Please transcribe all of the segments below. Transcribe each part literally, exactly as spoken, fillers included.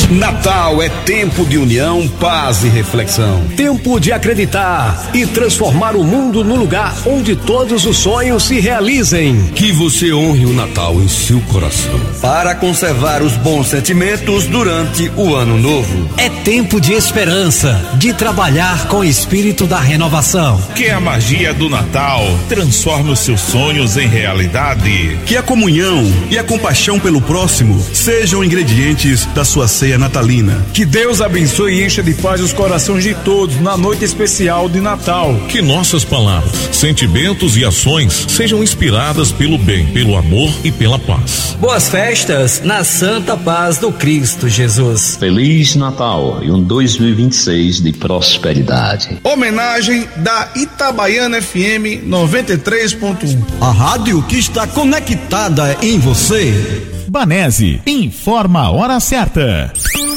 Natal é tempo de união, paz e reflexão. Tempo de acreditar e transformar o mundo no lugar onde todos os sonhos se realizem. Que você honre o Natal em seu coração. Para conservar os bons sentimentos durante o ano novo. É tempo de esperança, de trabalhar com o espírito da renovação. Que a magia do Natal transforme os seus sonhos em realidade. Que a comunhão e a compaixão pelo próximo sejam ingredientes da sua ceia natalina. Que Deus abençoe e encha de paz os corações de todos na noite especial de Natal. Que nossas palavras, sentimentos e ações sejam inspiradas pelo bem, pelo amor e pela paz. Boas festas na santa paz do Cristo Jesus. Feliz Natal e um dois mil e vinte e seis de prosperidade. Homenagem da Itabaiana F M noventa e três ponto um. A rádio que está conectada em você. Banese, informa a hora certa.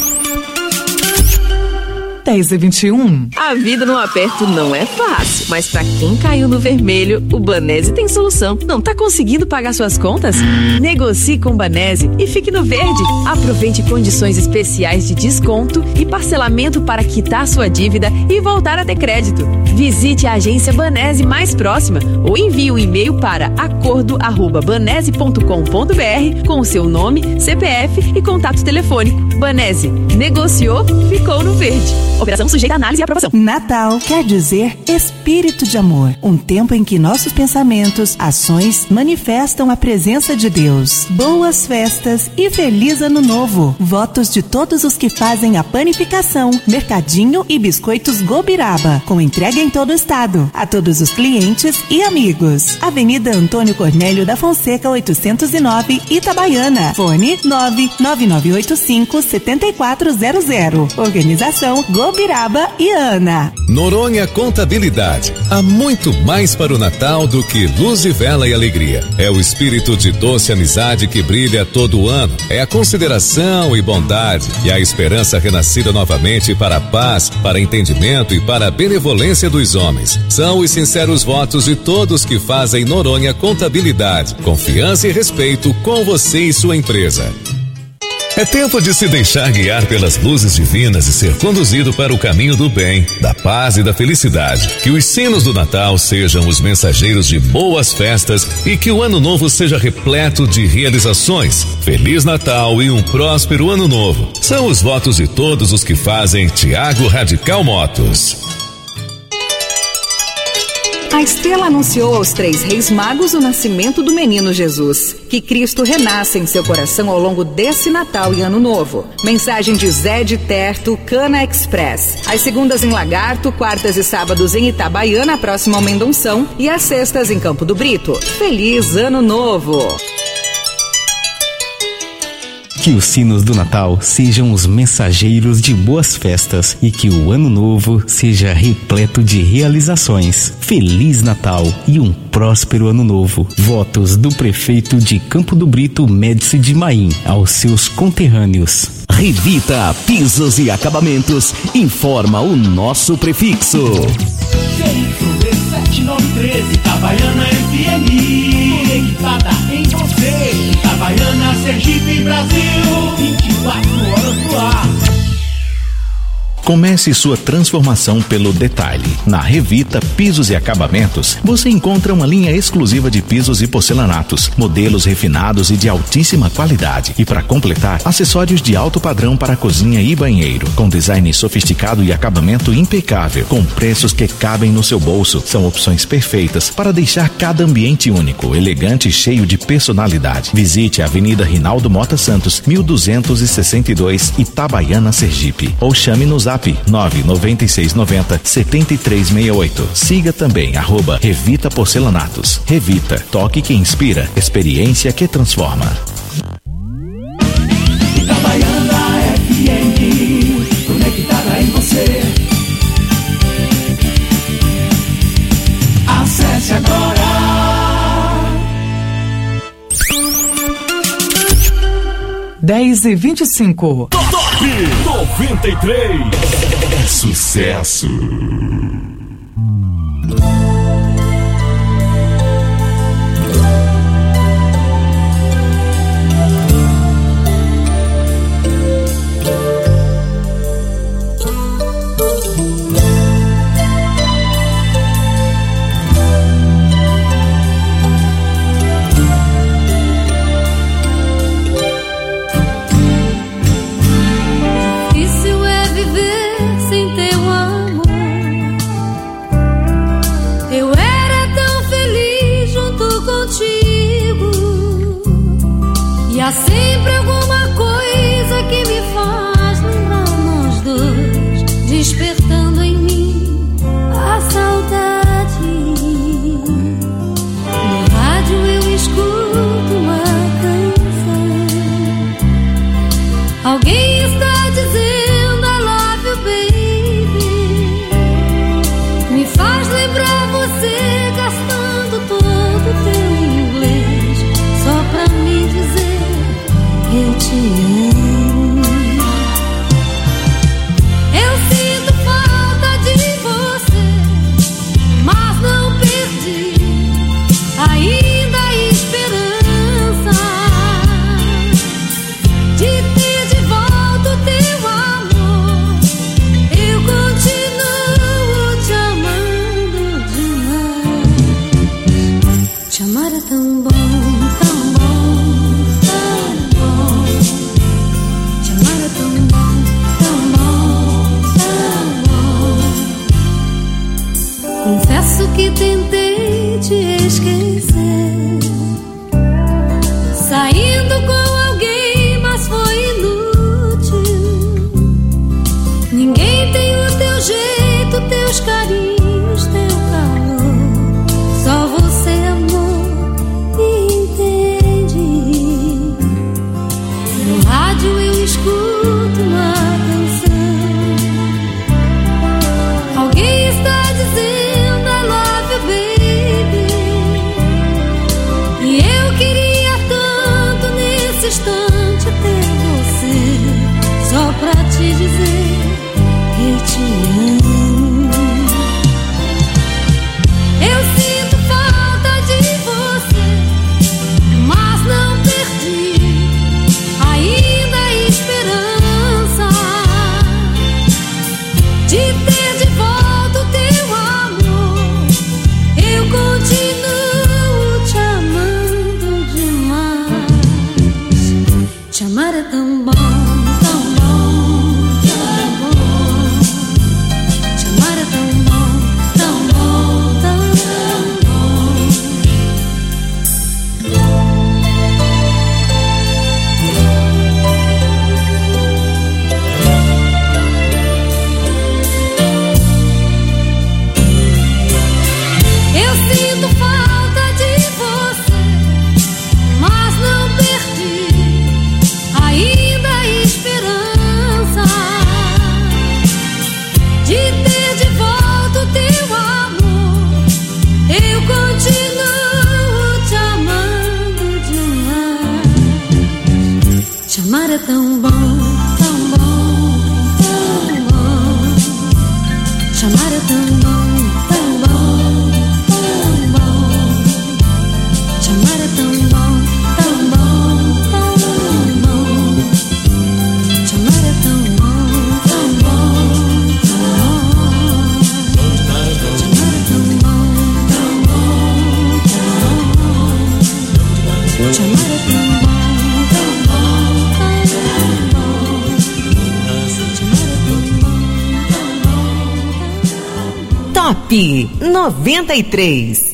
dez e vinte e um. A vida no aperto não é fácil, mas pra quem caiu no vermelho, o Banese tem solução. Não tá conseguindo pagar suas contas? Negocie com o Banese e fique no verde. Aproveite condições especiais de desconto e parcelamento para quitar sua dívida e voltar a ter crédito. Visite a agência Banese mais próxima ou envie um e-mail para acordo arroba banese ponto com ponto br com o seu nome, C P F e contato telefônico. Banese, negociou, ficou no verde. Operação sujeita a análise e aprovação. Natal quer dizer espírito de amor. Um tempo em que nossos pensamentos, ações manifestam a presença de Deus. Boas festas e feliz ano novo. Votos de todos os que fazem a panificação, mercadinho e biscoitos Gobiraba, com entrega em todo o estado. A todos os clientes e amigos. Avenida Antônio Cornélio da Fonseca, oitocentos e nove, Itabaiana. Fone nove nove nove oito cinco sete quatro zero zero. Organização Gobiraba e Ana. Noronha Contabilidade. Há muito mais para o Natal do que luz de vela e alegria. É o espírito de doce amizade que brilha todo ano. É a consideração e bondade e a esperança renascida novamente para a paz, para entendimento e para a benevolência dos homens. São os sinceros votos de todos que fazem Noronha Contabilidade. Confiança e respeito com você e sua empresa. É tempo de se deixar guiar pelas luzes divinas e ser conduzido para o caminho do bem, da paz e da felicidade. Que os sinos do Natal sejam os mensageiros de boas festas e que o ano novo seja repleto de realizações. Feliz Natal e um próspero ano novo. São os votos de todos os que fazem Tiago Radical Motos. A estrela anunciou aos três reis magos o nascimento do menino Jesus. Que Cristo renasça em seu coração ao longo desse Natal e Ano Novo. Mensagem de Zé de Terto, Cana Express. Às segundas em Lagarto, quartas e sábados em Itabaiana, próximo ao Mendonção, e às sextas em Campo do Brito. Feliz Ano Novo! Que os sinos do Natal sejam os mensageiros de boas festas e que o Ano Novo seja repleto de realizações. Feliz Natal e um próspero Ano Novo. Votos do prefeito de Campo do Brito, Médici de Maim, aos seus conterrâneos. Revita Pisos e Acabamentos informa o nosso prefixo. sete nove três, Itabaiana F M, conectada em você. Itabaiana, Sergipe, Brasil, vinte e quatro horas no ar. Comece sua transformação pelo detalhe. Na Revita Pisos e Acabamentos, você encontra uma linha exclusiva de pisos e porcelanatos, modelos refinados e de altíssima qualidade. E para completar, acessórios de alto padrão para cozinha e banheiro, com design sofisticado e acabamento impecável, com preços que cabem no seu bolso. São opções perfeitas para deixar cada ambiente único, elegante e cheio de personalidade. Visite a Avenida Rinaldo Mota Santos, mil duzentos e sessenta e dois, Itabaiana, Sergipe. Ou chame-nos a nove nove seis nove zero sete três seis oito. Siga também arroba Revita Porcelanatos. Revita, toque que inspira, experiência que transforma. Itabaiana F M, conectada em você. Acesse agora. dez e vinte e cinco. Top noventa e três. É sucesso. que tentei te esquecer, saindo com alguém, mas foi inútil. Ninguém tem o teu jeito, teus carinhos, teu calor. Só você, amor, me entende. No rádio eu escuto uma canção. Alguém está dizendo I love you, baby. E eu queria tanto nesse instante ter você, só pra te dizer eu te amo. Eu sinto falta de você, mas não perdi ainda a esperança de ter de volta o teu amor. Eu continuo te amando demais. Te amar é tão bom, tão bom, tão bom. Te amar é tão bom, tão bom, tão bom. Eu sinto falta de você, mas não perdi ainda a esperança de ter de volta o teu amor. Eu continuo te amando demais. Te amar é tão bom, tão bom, tão bom. Te amar é tão bom, tão bom, tão bom. Te amar é tão bom, tão bom, tão bom. Te amar é tão bom, tão bom, tão bom. Te amar é tão bom, tão bom, tão bom. Te amar é tão bom, tão bom, tão bom. Te amar é tão bom, tão bom. Top noventa e três.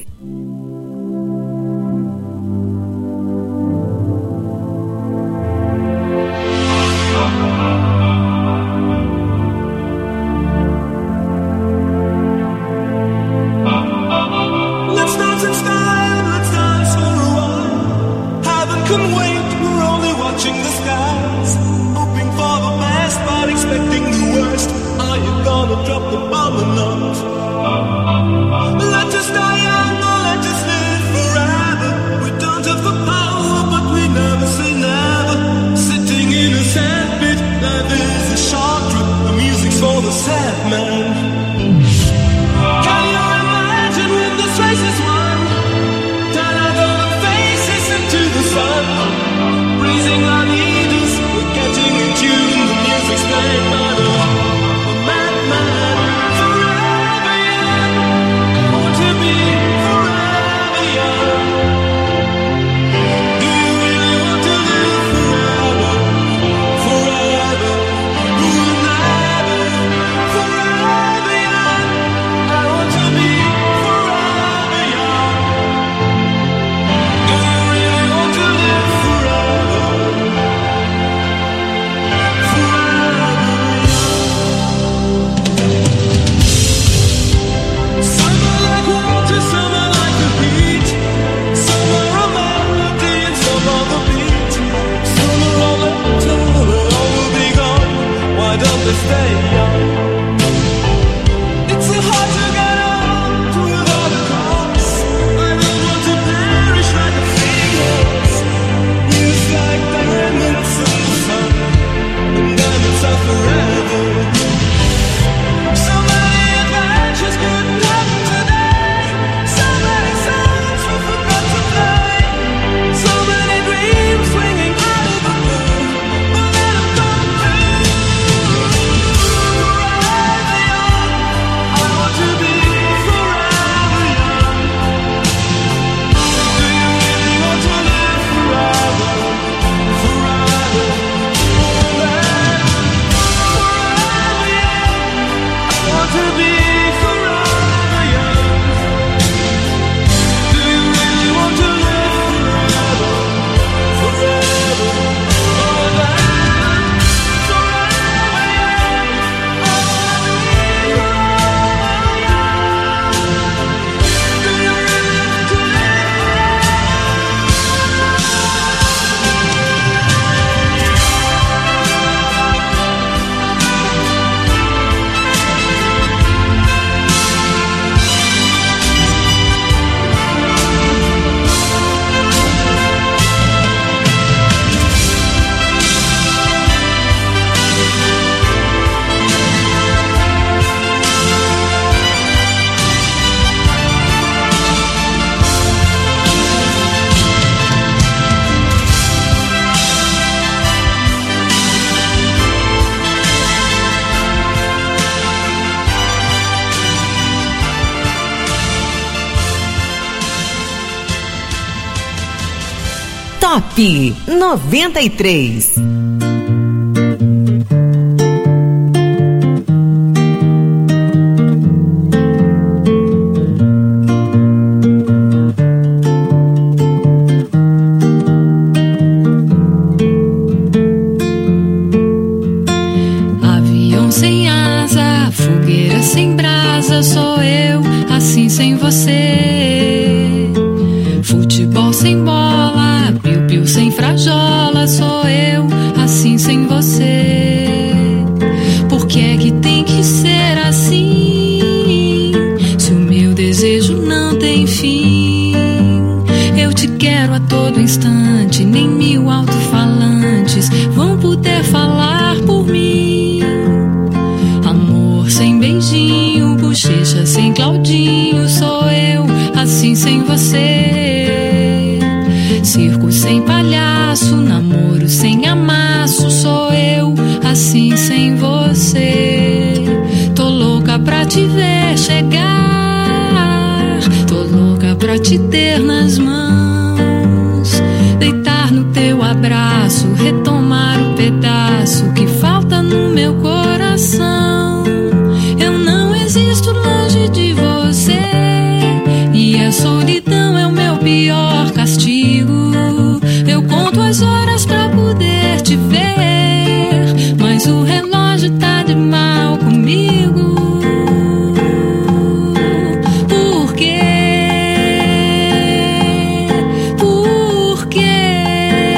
Let's dance in style, let's dance for a while. Heaven can wait, we're only watching the skies. Hoping for the best, but expecting the worst. Are you gonna drop the bomb or not? Let us die young or let us live forever. We don't have the power, but we never say never. Sitting in a sandpit, life is a short trip. The music's for the sad man. Can you imagine when this race is won? Turn out all the faces into the sun. Breezing our needles, we're getting in tune. The music's playing by the, the madman. Forever young, I want to be forever young. Do you really want to live forever? Forever, who will never? Forever young, I want to be forever young. Do you really want to live forever? Forever young. Some are like water, some are like a beat. Some are a melody and some are the beat. Some are all eternal, but all will be gone. Why don't they stay young? It's so hard to get old without a cause. I don't want to perish like a fleeting horse. Used like diamonds in the sun, and diamonds are forever. So many adventures couldn't happen today. So many songs we forgot to play. So many dreams swinging out of the blue, but let 'em come true. Top noventa e três. Avião sem asa, fogueira sem brasa, sou eu, assim sem você. Futebol sem bola, piu-piu sem frajola, sou eu, assim sem você. Por que é que tem que ser assim? Se o meu desejo não tem fim, eu te quero a todo instante, nem mil alto-falantes vão poder falar por mim. Amor sem beijinho, bochecha sem Claudinho, sou eu, assim sem você. Circo sem palhaço, namoro sem amasso, sou eu, assim sem você. Tô louca pra te ver chegar, tô louca pra te ter nas mãos, deitar no teu abraço, retomar o pedaço que falta no meu coração. Eu não existo longe de você, e a solidão é o meu pior castigo. Eu conto as horas pra poder te ver, mas o relógio tá de mal comigo. Por quê? Por quê?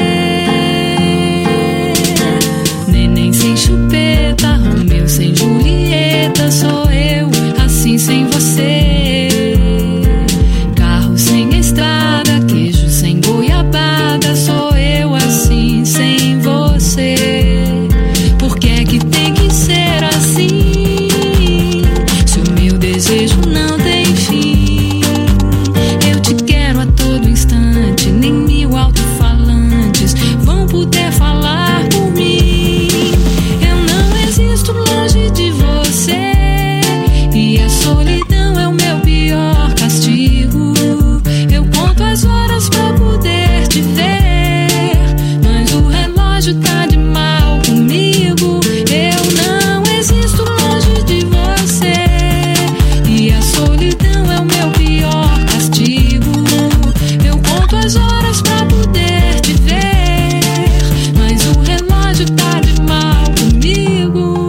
Neném sem chupeta, Romeu sem Julieta, sou eu, assim sem você. Carro sem estrada, queijo sem goiabada, sou eu, assim sem você. Por que é que tem que ser assim? Se o meu desejo não tem fim, eu te quero a todo instante, nem mil alto-falantes vão poder falar por mim. Eu não existo longe de você, e a solidão é o meu pior castigo. Eu conto as horas pra poder te ver, mas o relógio tá de mal comigo. Eu não existo longe de você, e a solidão é o meu pior castigo. Eu conto as horas pra poder te ver, mas o relógio tá de mal comigo.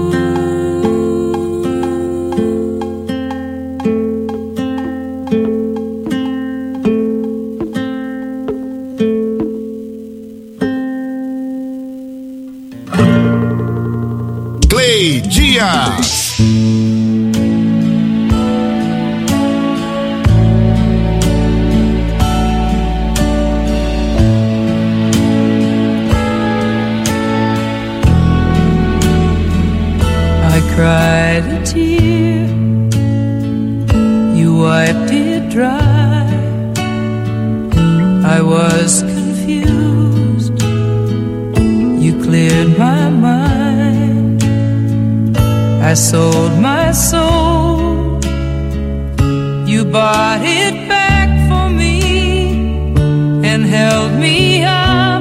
Clay Dias. I cried a tear, you wiped it dry. I was confused, you cleared my mind. I sold my soul, you bought it back for me and held me up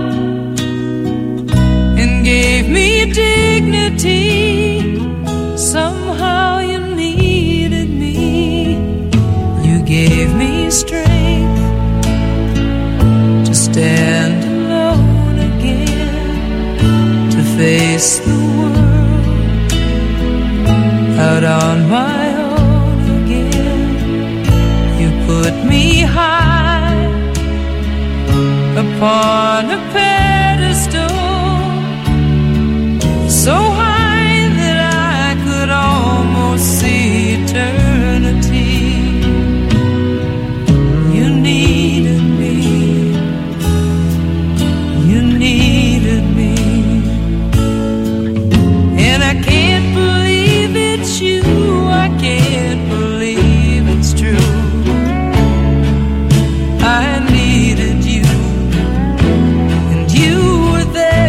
and gave me dignity. Somehow you needed me, you gave me strength to stand alone again, to face the world out on my own again. You put me high upon a pedestal, so high that I could almost see eternity. You needed me, you needed me, and I can't believe it's you, I can't believe it's true. I needed you, and you were there.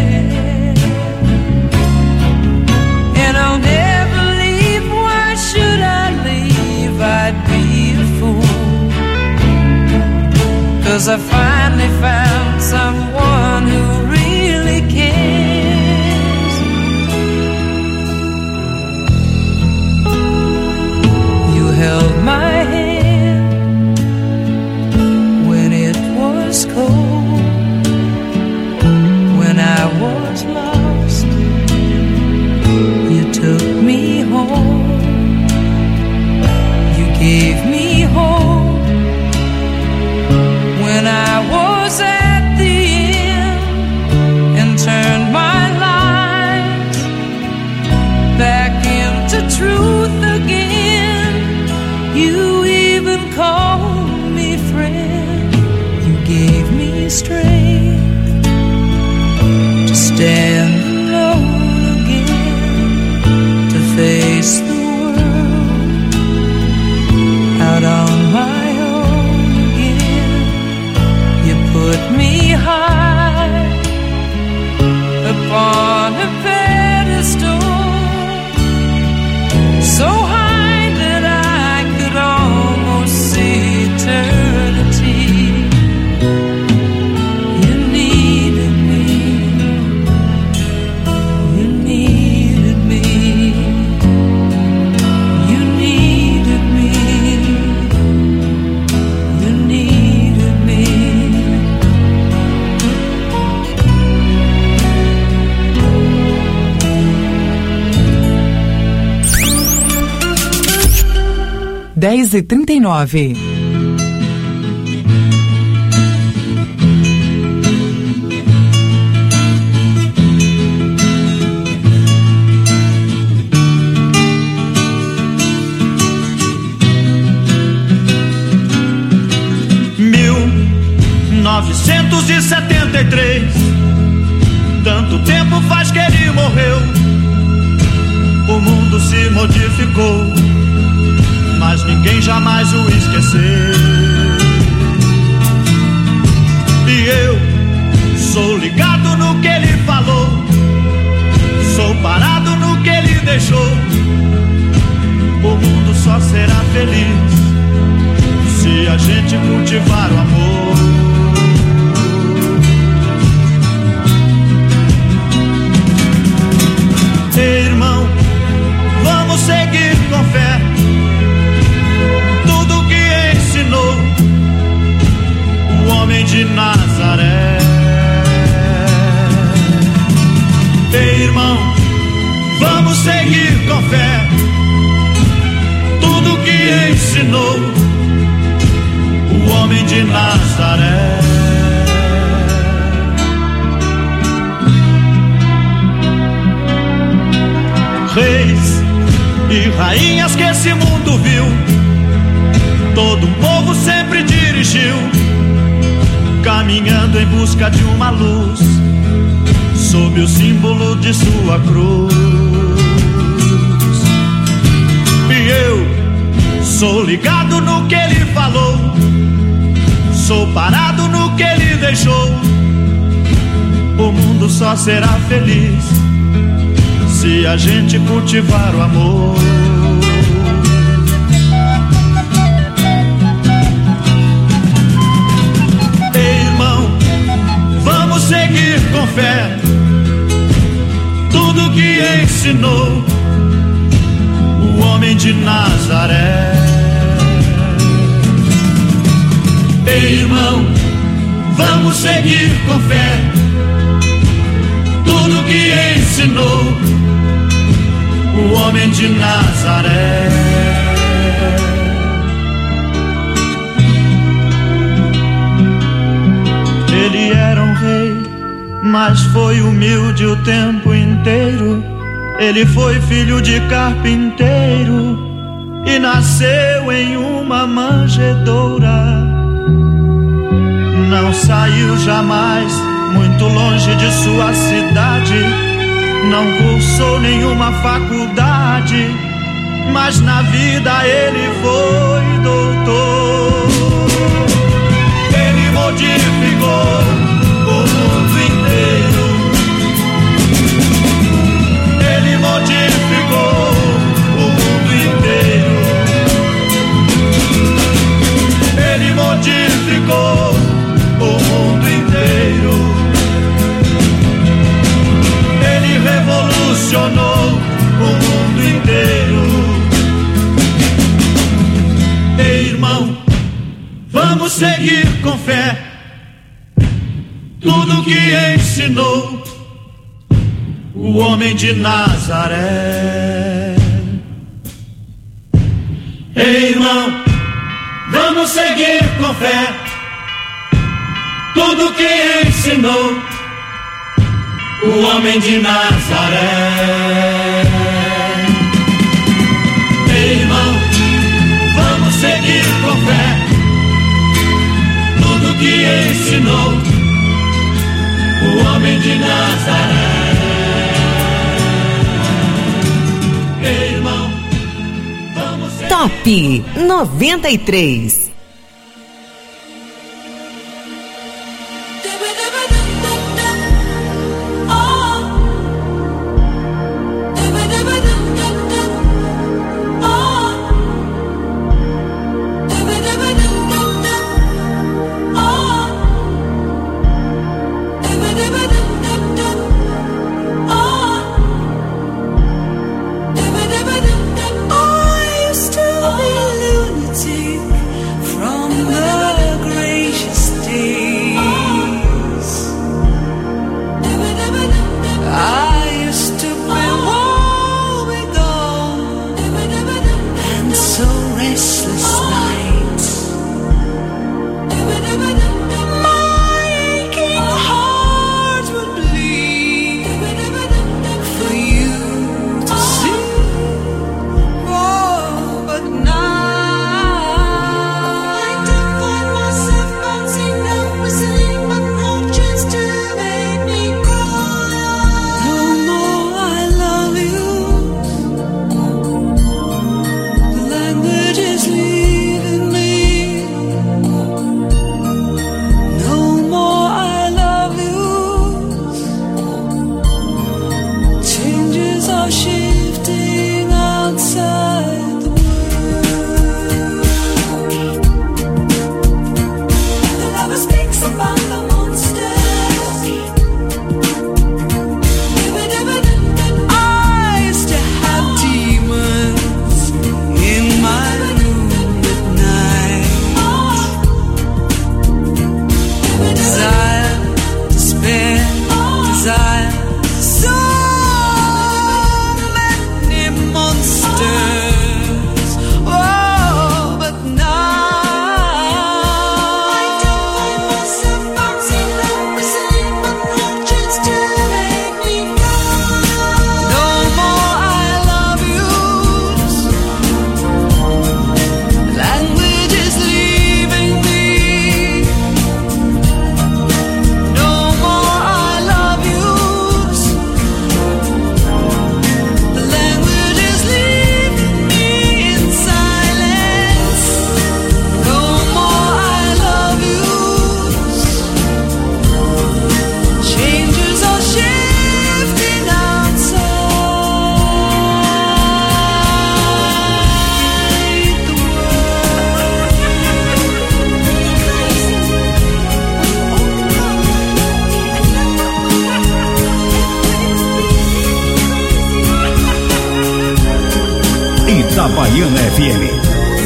stand alone again to face the world out on my own again. You put me high upon a pedestal, so high that I could almost see eternity. You needed me, you needed me, you needed me, you needed me. dez e trinta e nove. mil novecentos e setenta e três, tanto tempo faz que ele morreu. O mundo se modificou, mas ninguém jamais o esqueceu. E eu sou ligado no que ele falou, sou parado no que ele deixou. O mundo só será feliz se a gente cultivar o amor. Ei, irmão, vamos seguir com fé tudo que ensinou o homem de Nazaré. Ei, irmão, vamos seguir com fé tudo que ensinou o homem de Nazaré. Reis e rainhas que esse mundo viu, todo um povo sempre dirigiu, caminhando em busca de uma luz, sob o símbolo de sua cruz. E eu sou ligado no que ele falou, sou parado no que ele deixou. O mundo só será feliz se a gente cultivar o amor. Ei, irmão, vamos seguir com fé tudo que ensinou o homem de Nazaré. Ei, irmão, vamos seguir com fé tudo que ensinou o homem de Nazaré. Ele era um rei, mas foi humilde o tempo inteiro. Ele foi filho de carpinteiro e nasceu em uma manjedoura. Não saiu jamais muito longe de sua cidade, não cursou nenhuma faculdade, mas na vida ele foi doutor. Ele modificou o mundo inteiro, ele modificou o mundo inteiro, ele modificou o mundo inteiro. Ele revolucionou o mundo inteiro. Ei, irmão, vamos seguir com fé tudo que ensinou o homem de Nazaré. Ei, irmão, vamos seguir com fé tudo que ensinou o homem de Nazaré. Ei, irmão, vamos seguir com fé tudo que ensinou o homem de Nazaré. Ei, irmão, vamos ser... Top noventa e três. Itabaiana F M.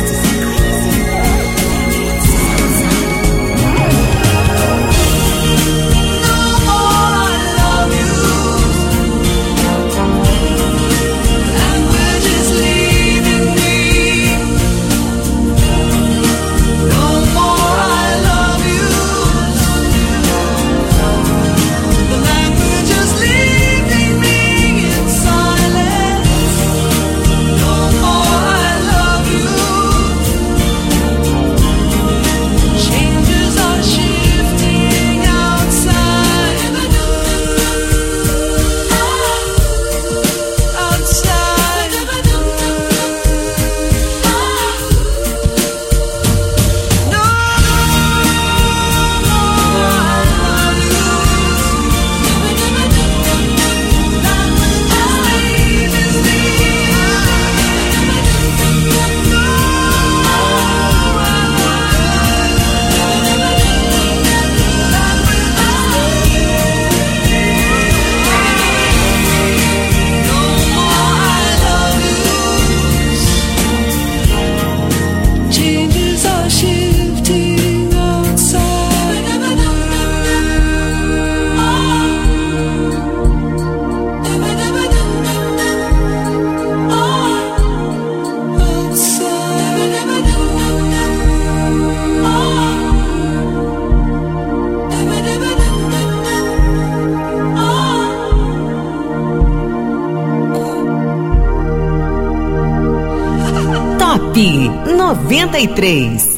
noventa e três.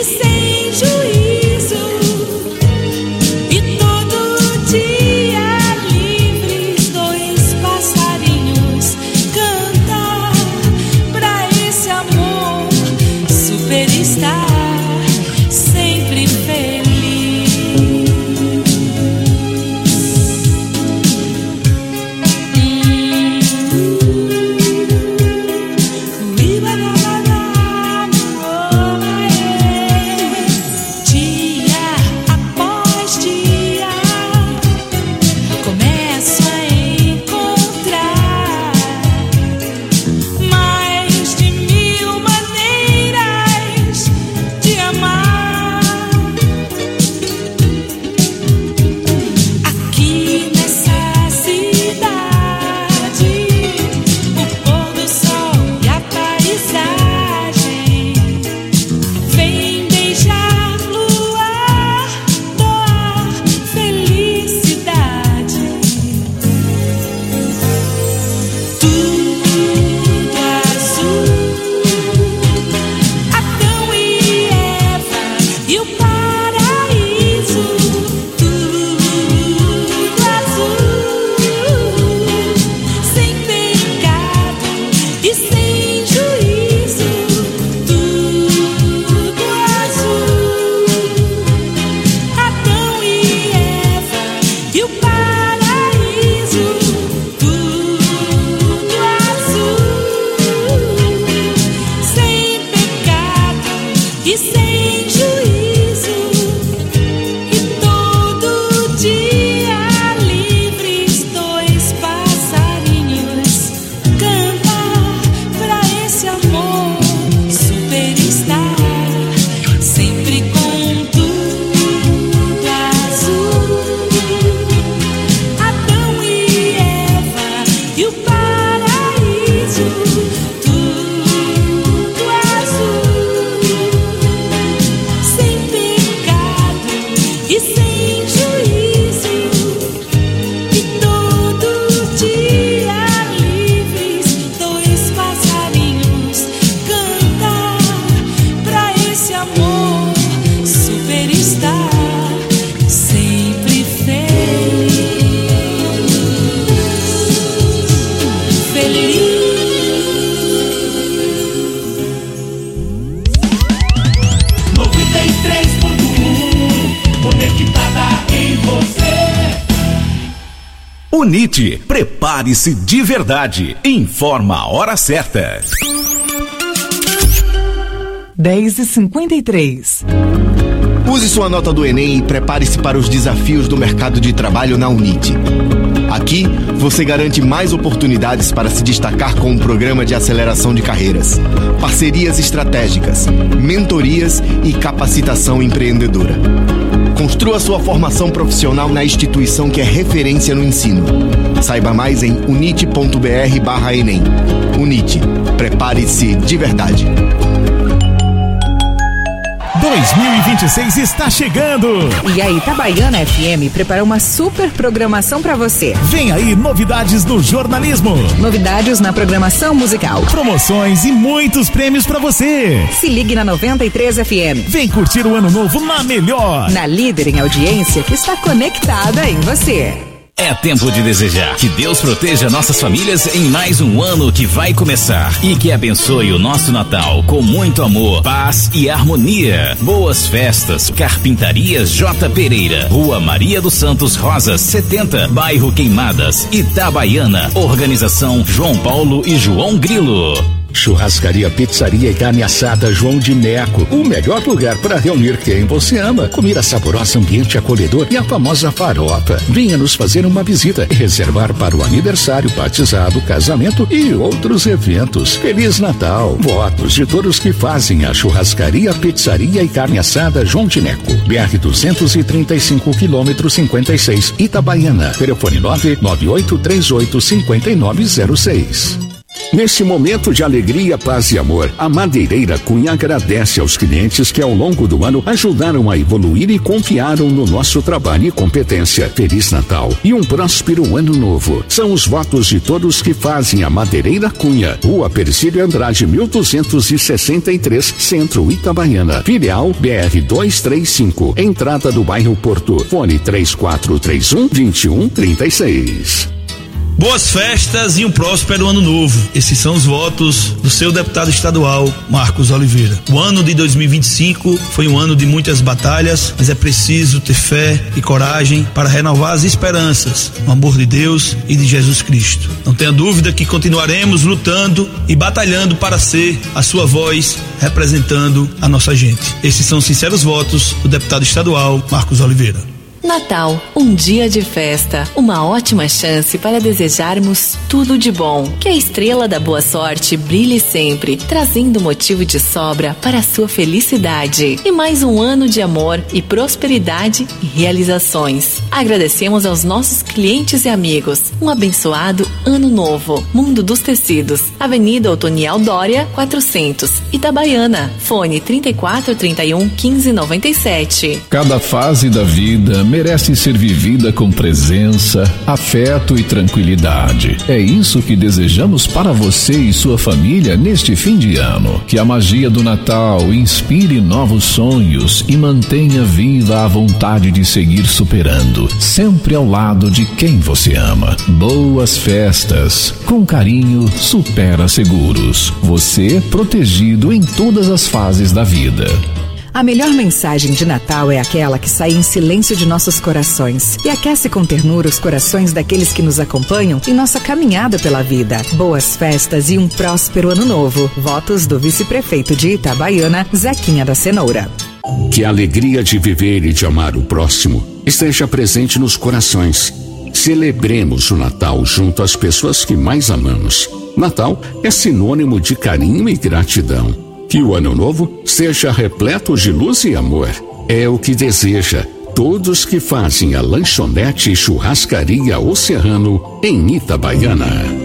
e sem juízo, e todo dia livres dois passarinhos cantar pra esse amor superstar, sempre feliz. Unite, prepare-se de verdade. Informa a hora certa. dez e cinquenta e três. Use sua nota do Enem e prepare-se para os desafios do mercado de trabalho na Unite. Aqui, você garante mais oportunidades para se destacar com um programa de aceleração de carreiras, parcerias estratégicas, mentorias e capacitação empreendedora. Construa sua formação profissional na instituição que é referência no ensino. Saiba mais em unite ponto br barra Enem. Unite, prepare-se de verdade. dois mil e vinte e seis está chegando. E a Itabaiana F M preparou uma super programação para você. Vem aí novidades no jornalismo, novidades na programação musical, promoções e muitos prêmios para você. Se ligue na noventa e três F M. Vem curtir o ano novo na melhor, na líder em audiência que está conectada em você. É tempo de desejar que Deus proteja nossas famílias em mais um ano que vai começar e que abençoe o nosso Natal com muito amor, paz e harmonia. Boas festas. Carpintarias J. Pereira, Rua Maria dos Santos Rosas, setenta, Bairro Queimadas, Itabaiana. Organização João Paulo e João Grilo. Churrascaria, pizzaria e carne assada João de Neco. O melhor lugar para reunir quem você ama. Comida saborosa, ambiente acolhedor e a famosa farofa. Venha nos fazer uma visita e reservar para o aniversário, batizado, casamento e outros eventos. Feliz Natal. Votos de todos que fazem a churrascaria, pizzaria e carne assada João de Neco. B R duzentos e trinta e cinco, quilômetro cinquenta e seis, Itabaiana. Telefone nove nove oito três oito cinco nove zero seis. Nesse momento de alegria, paz e amor, a Madeireira Cunha agradece aos clientes que ao longo do ano ajudaram a evoluir e confiaram no nosso trabalho e competência. Feliz Natal e um próspero ano novo. São os votos de todos que fazem a Madeireira Cunha. Rua Percílio Andrade, mil duzentos e sessenta e três, Centro, Itabaiana. Filial B R duzentos e trinta e cinco. Entrada do bairro Porto. Fone três quatro três um, dois um três seis. Boas festas e um próspero ano novo. Esses são os votos do seu deputado estadual, Marcos Oliveira. O ano de dois mil e vinte e cinco foi um ano de muitas batalhas, mas é preciso ter fé e coragem para renovar as esperanças no amor de Deus e de Jesus Cristo. Não tenha dúvida que continuaremos lutando e batalhando para ser a sua voz representando a nossa gente. Esses são os sinceros votos do deputado estadual, Marcos Oliveira. Natal, um dia de festa, uma ótima chance para desejarmos tudo de bom. Que a estrela da boa sorte brilhe sempre, trazendo motivo de sobra para a sua felicidade. E mais um ano de amor e prosperidade e realizações. Agradecemos aos nossos clientes e amigos. Um abençoado ano novo. Mundo dos Tecidos, Avenida Otoniel Dória, quatrocentos, Itabaiana. Fone trinta e quatro, trinta e um, quinze, noventa e sete. Cada fase da vida merece ser vivida com presença, afeto e tranquilidade. É isso que desejamos para você e sua família neste fim de ano. Que a magia do Natal inspire novos sonhos e mantenha viva a vontade de seguir superando, sempre ao lado de quem você ama. Boas festas. Com carinho, Supera Seguros. Você protegido em todas as fases da vida. A melhor mensagem de Natal é aquela que sai em silêncio de nossos corações e aquece com ternura os corações daqueles que nos acompanham em nossa caminhada pela vida. Boas festas e um próspero ano novo. Votos do vice-prefeito de Itabaiana, Zequinha da Cenoura. Que a alegria de viver e de amar o próximo esteja presente nos corações. Celebremos o Natal junto às pessoas que mais amamos. Natal é sinônimo de carinho e gratidão. Que o ano novo seja repleto de luz e amor. É o que deseja todos que fazem a lanchonete e churrascaria O Serrano em Itabaiana.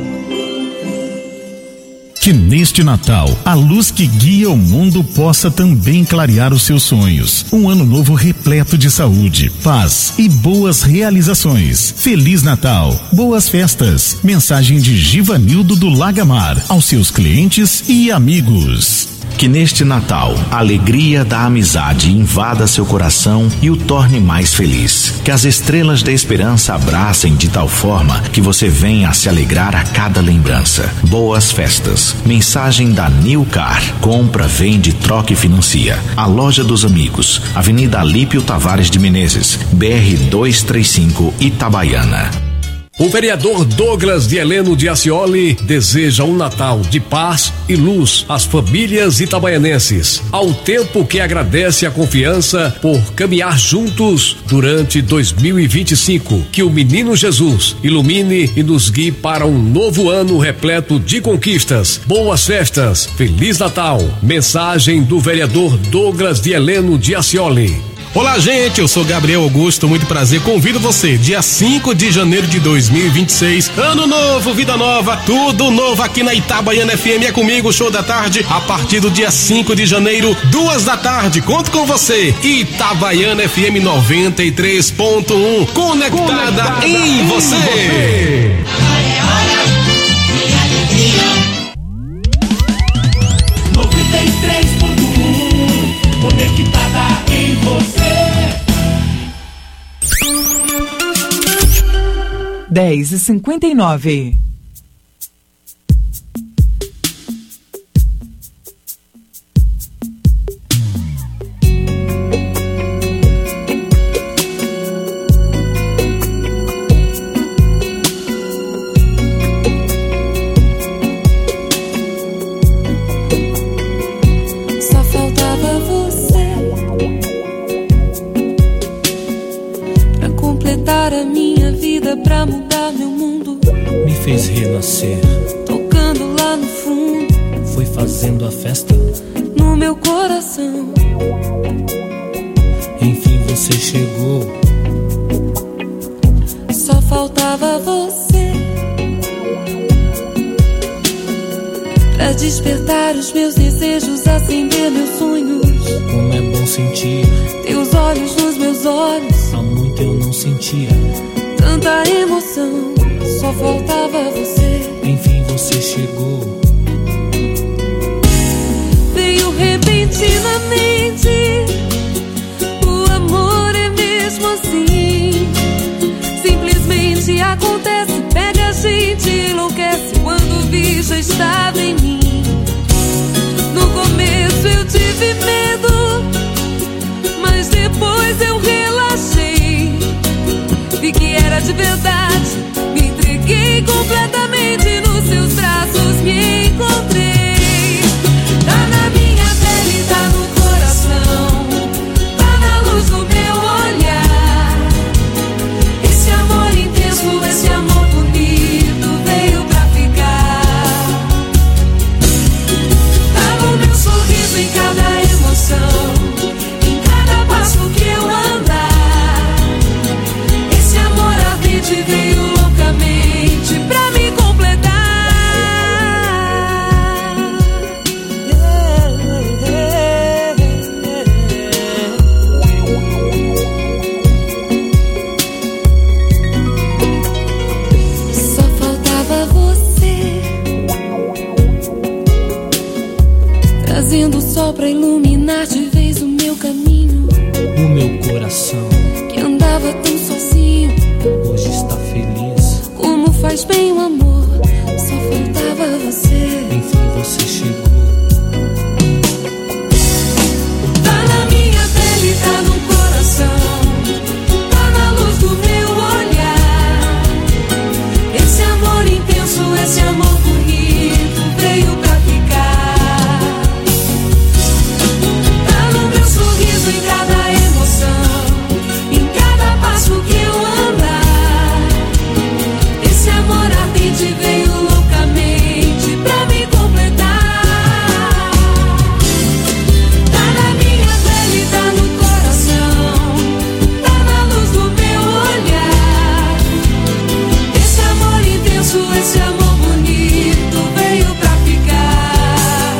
Que neste Natal, a luz que guia o mundo possa também clarear os seus sonhos. Um ano novo repleto de saúde, paz e boas realizações. Feliz Natal, boas festas. Mensagem de Givanildo do Lagamar, aos seus clientes e amigos. Que neste Natal, a alegria da amizade invada seu coração e o torne mais feliz. Que as estrelas da esperança abracem de tal forma que você venha a se alegrar a cada lembrança. Boas festas. Mensagem da New Car. Compra, vende, troca e financia. A Loja dos Amigos. Avenida Alípio Tavares de Menezes, B R duzentos e trinta e cinco, Itabaiana. O vereador Douglas de Heleno de Ascioli deseja um Natal de paz e luz às famílias itabaianenses, ao tempo que agradece a confiança por caminhar juntos durante dois mil e vinte e cinco. Que o Menino Jesus ilumine e nos guie para um novo ano repleto de conquistas. Boas festas, Feliz Natal. Mensagem do vereador Douglas de Heleno de Ascioli. Olá, gente, eu sou Gabriel Augusto, muito prazer, convido você, dia cinco de janeiro de dois mil e vinte e seis, ano novo, vida nova, tudo novo aqui na Itabaiana F M, é comigo, show da tarde, a partir do dia cinco de janeiro, duas da tarde, conto com você, Itabaiana F M noventa e três ponto um, conectada, conectada em, em você. você. noventa e três ponto um, conectada em você. dez e cinquenta e nove. Só faltava você pra completar a minha vida, pra mudar meu mundo. Me fez renascer, Tocando lá no fundo, foi fazendo a festa. no meu coração. Enfim você chegou, Só faltava você despertar os meus desejos, acender meus sonhos. Como é bom sentir teus olhos nos meus olhos. Há muito eu não sentia tanta emoção, só faltava você. Enfim você chegou. Veio repentinamente. O amor é mesmo assim. Simplesmente acontece, pega a gente, enlouquece. Quando vi já estava em mim. No começo eu tive medo, mas depois eu relaxei. Vi que era de verdade, me entreguei completamente. Nos seus braços me encontrei. Tá na minha pele, tá no coração, tá na luz do meu olhar. Esse amor intenso, esse amor bonito veio pra ficar. Tá no meu sorriso, em cada emoção, em cada passo que eu andar. Esse amor ardente veio loucamente pra me completar. Só faltava você, trazendo o sol pra iluminar de vez o meu caminho. O meu coração que andava tão sozinho, hoje está feliz. Como faz bem o amor, só faltava você. Enfim você chegou. Tá na minha pele, tá no coração, tá na luz do meu olhar. Esse amor intenso, esse amor bonito veio pra ficar. Tá no meu sorriso, em cada emoção, em cada passo que eu andar. Esse amor ardente veio loucamente pra me completar. Tá na minha pele, tá no coração, tá na luz do meu olhar. Esse amor intenso, esse amor bonito veio pra ficar.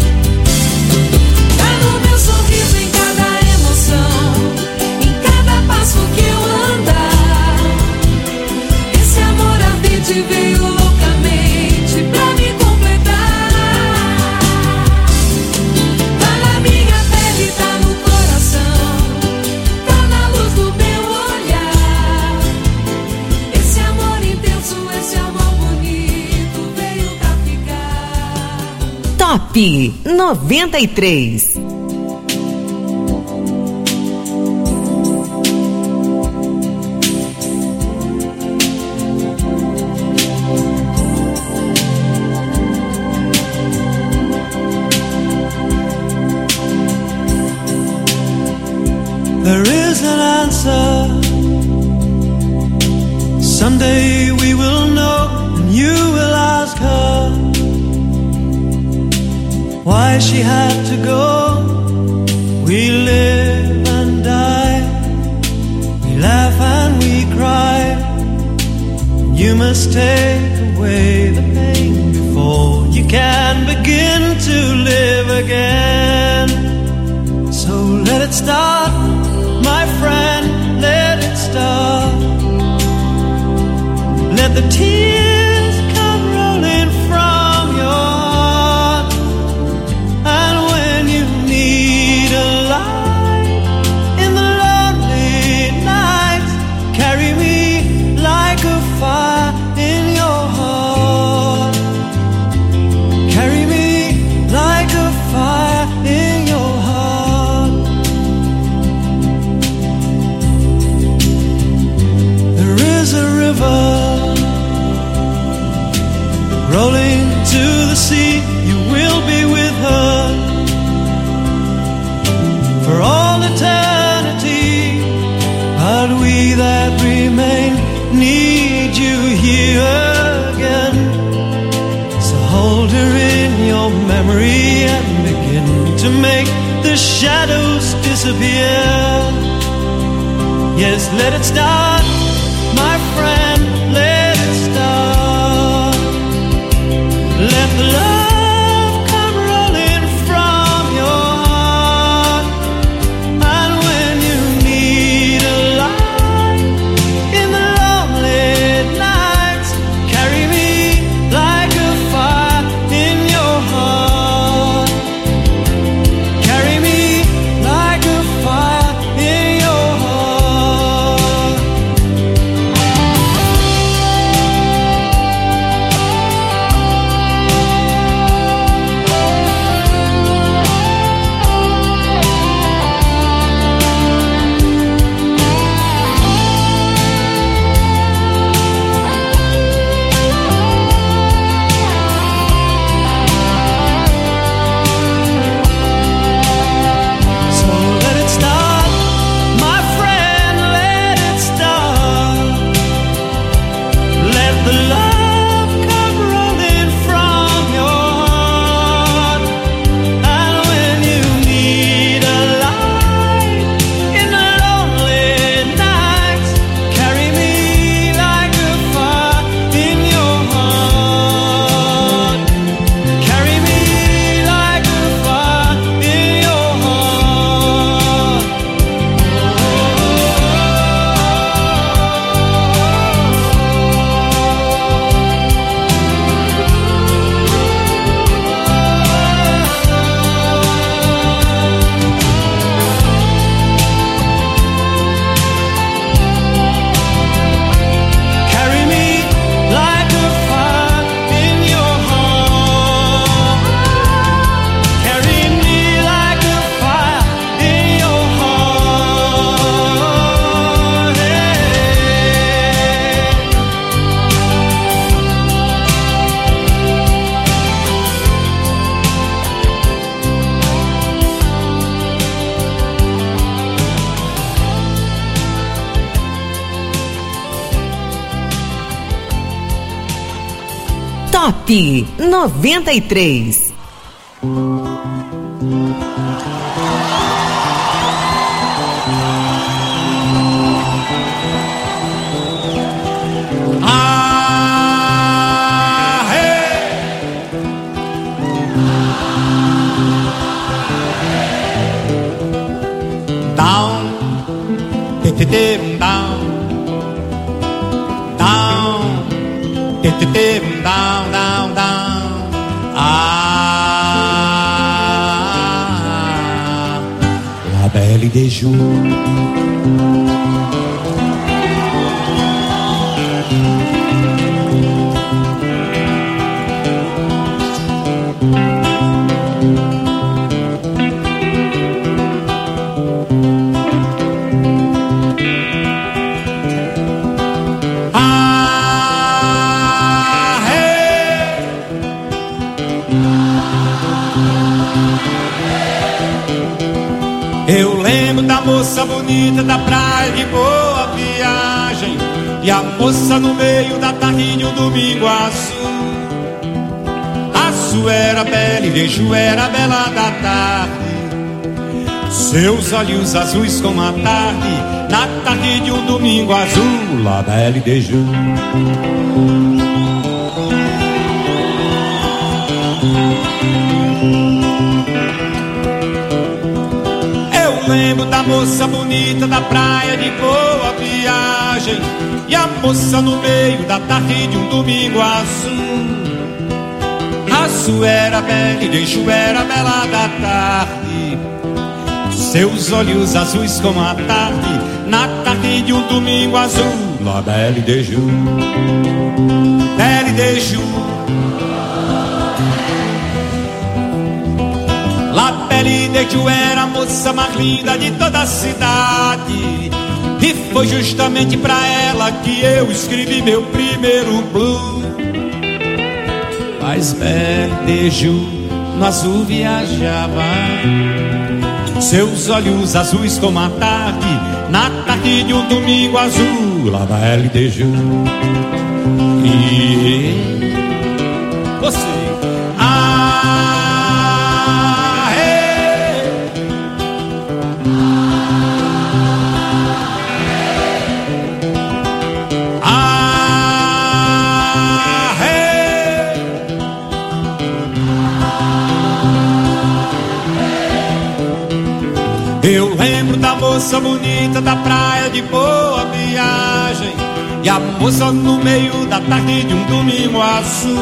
Tá no meu sorriso, em cada emoção, em cada passo que eu andar. Esse amor ardente veio loucamente pra me completar. Tá na minha pele, tá no coração, tá na luz do meu olhar. Esse amor intenso, esse amor bonito veio pra ficar. Top noventa e três. There is an answer. Someday we will know, and you will ask her why she had to go. We live and die, we laugh and we cry. You must take away the pain before you can begin to live again. So let it start, my friend, let it start. Let the tears come rolling from your heart. And when you need a light in the lonely nights, carry me like a fire in your heart. Carry me like a fire in your heart. There is a river rolling to the sea, you will be with her for all eternity. But we that remain need you here again. So hold her in your memory and begin to make the shadows disappear. Yes, let it start, my friend, let it start. Let the love Pop noventa e três. Down, down, down, down, down. Ah, la belle des jours. Eu lembro da moça bonita da praia de Boa Viagem, e a moça no meio da tarde de um domingo azul. Azul era bela e vejo era bela da tarde, seus olhos azuis como a tarde, na tarde de um domingo azul, la belle de jour. Lembro da moça bonita da praia de Boa Viagem, e a moça no meio da tarde de um domingo azul. Azul era bela e deixo era bela da tarde, seus olhos azuis como a tarde, na tarde de um domingo azul, la belle de jour, belle de jour. La Belle de Jour era a moça mais linda de toda a cidade, e foi justamente pra ela que eu escrevi meu primeiro blues. Mas Belle de Jour no azul viajava, seus olhos azuis como a tarde, na tarde de um domingo azul, la Belle de Jour. E você, ah, eu lembro da moça bonita da praia de Boa Viagem, e a moça no meio da tarde de um domingo azul.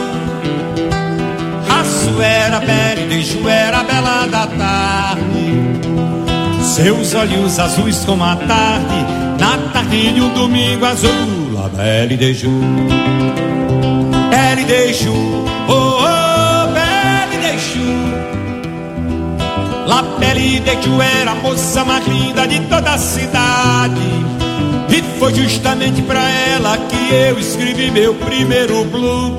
Azul era bela e deixo era bela da tarde, seus olhos azuis como a tarde, na tarde de um domingo azul, la belle de jour, belle de jour, oh, oh, belle de jour. La Belle de Jour era a moça mais linda de toda a cidade, e foi justamente pra ela que eu escrevi meu primeiro blues.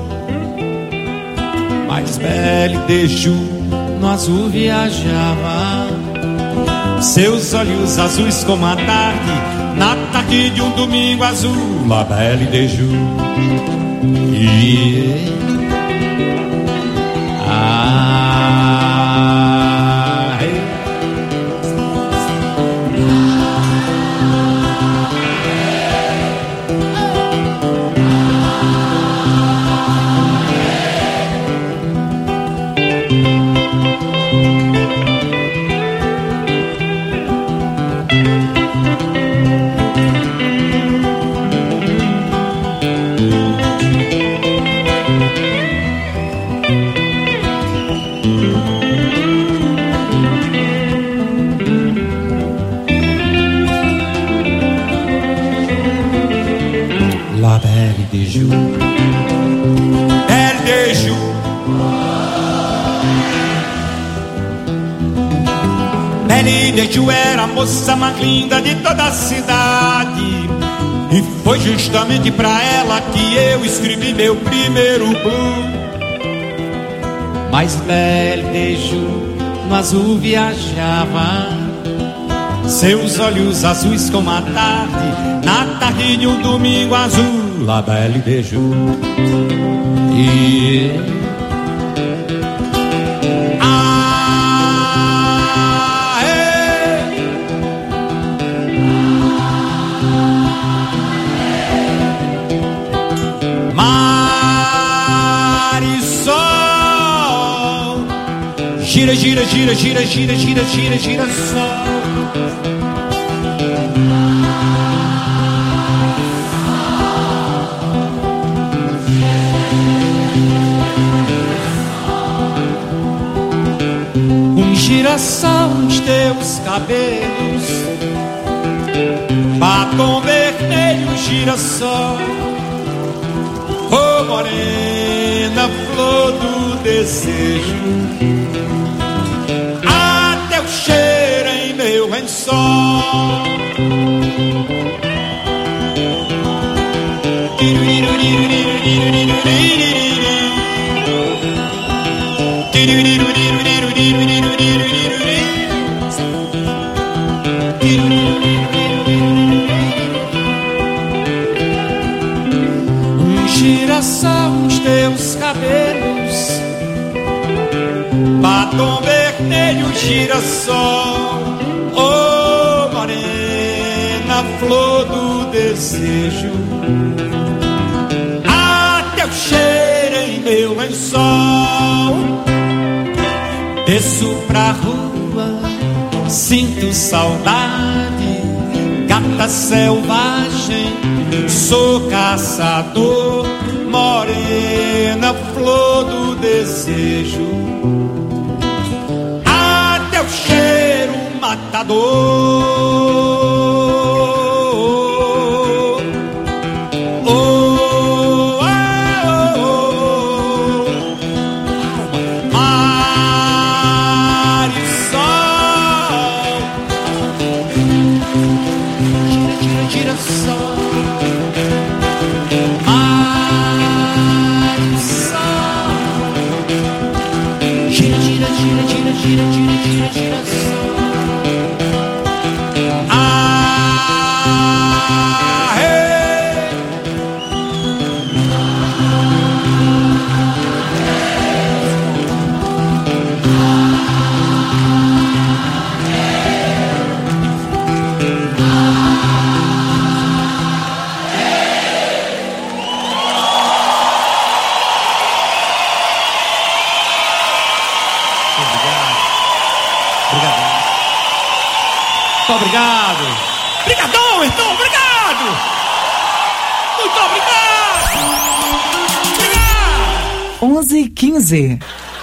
Mas Belle de Jour no azul viajava, seus olhos azuis como a tarde, na tarde de um domingo azul, la Belle de Jour. Yeah. Ah, Belle de Jour era a moça mais linda de toda a cidade, e foi justamente pra ela que eu escrevi meu primeiro blues. Mas Belle de Jour no azul viajava, seus olhos azuis como a tarde, na tarde de um domingo azul, la Belle de Jour. Yeah. Ah, hey. Mar e sol, gira, gira, gira, gira, gira, gira, gira, gira, sol. Um girassol nos teus cabelos, batom vermelho, girassol. Oh, morena, flor do desejo, até o cheiro em meu lençol. Um girassol nos teus cabelos, batom vermelho, girassol. Oh, morena, flor do desejo, até o cheiro em meu lençol. Desço pra rua, sinto saudade, gata selvagem, sou caçador, morena, flor do desejo, até o cheiro matador. Gira, gira, gira, gira, sol. Ah, hey. Muito obrigado. Obrigadão, então, obrigado. Muito obrigado. Obrigado. onze e quinze.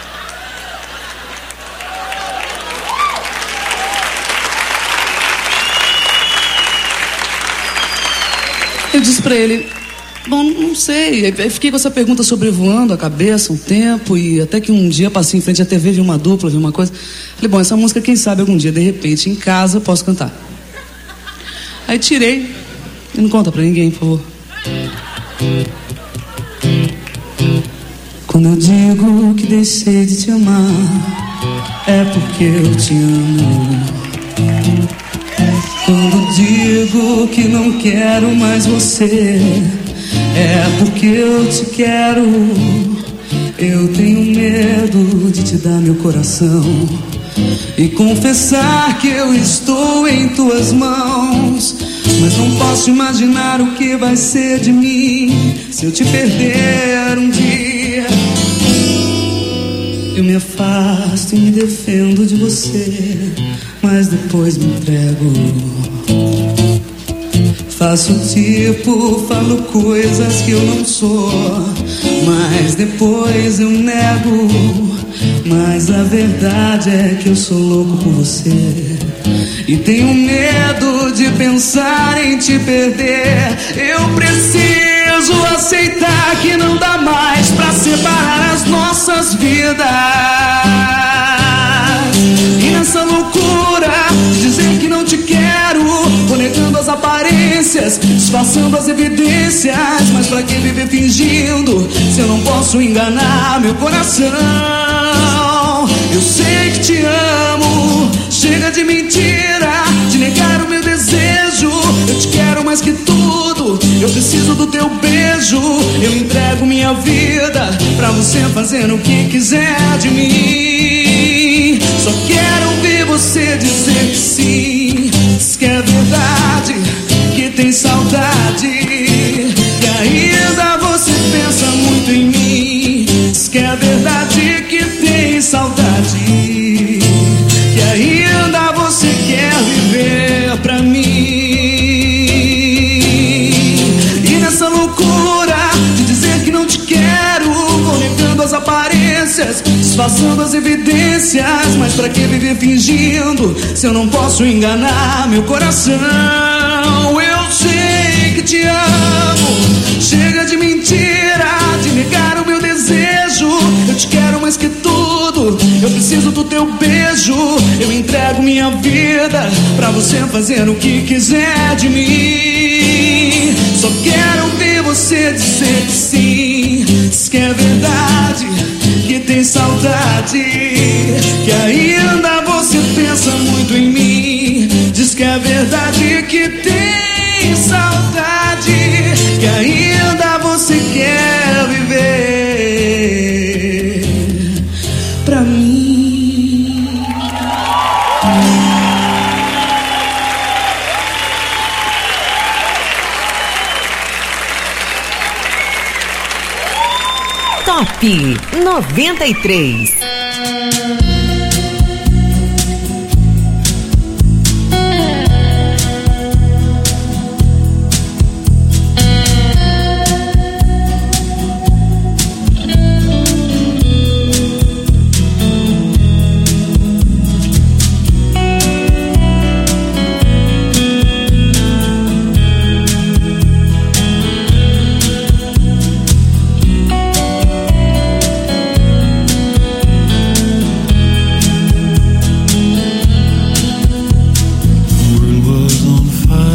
Eu disse pra ele, bom, não sei. Eu fiquei com essa pergunta sobrevoando a cabeça um tempo, e até que um dia passei em frente à T V, vi uma dupla, vi uma coisa. Falei, bom, essa música, quem sabe algum dia, de repente, em casa, eu posso cantar. Aí tirei, e não conta pra ninguém, por favor. Quando eu digo que deixei de te amar, é porque eu te amo. Quando digo que não quero mais você, é porque eu te quero. Eu tenho medo de te dar meu coração e confessar que eu estou em tuas mãos. Mas não posso imaginar o que vai ser de mim se eu te perder um dia. Eu me afasto e me defendo de você, mas depois me entrego. Faço tipo, falo coisas que eu não sou, mas depois eu nego. Mas a verdade é que eu sou louco por você e tenho medo de pensar em te perder. Eu preciso aceitar que não dá mais pra separar as nossas vidas. E nessa loucura de dizer que não te quero, vou negando as aparências, disfarçando as evidências. Mas pra que viver fingindo se eu não posso enganar meu coração? Eu sei que te amo, chega de mentira, de negar o meu desejo. Eu te quero mais que tudo, eu preciso do teu beijo. Eu entrego minha vida você fazendo o que quiser de mim. Só quero ouvir você dizer que sim. Diz que é verdade, que tem saudade, que ainda você pensa muito em mim. Diz que é verdade, que tem saudade, que ainda você quer viver pra mim. E nessa loucura de dizer que não te quero, vou negando as aparências, disfarçando as evidências. Mas pra que viver fingindo se eu não posso enganar meu coração? Eu sei que te amo, chega de mentira, de negar o meu desejo. Eu te quero mais que tudo, eu preciso do teu beijo. Eu entrego minha vida pra você fazer o que quiser de mim. Só quero ouvir você dizer que sim. Diz que é verdade, que tem saudade, que ainda você pensa muito em mim. Diz que é verdade, que tem saudade, que ainda você quer viver pra mim. Top noventa e três.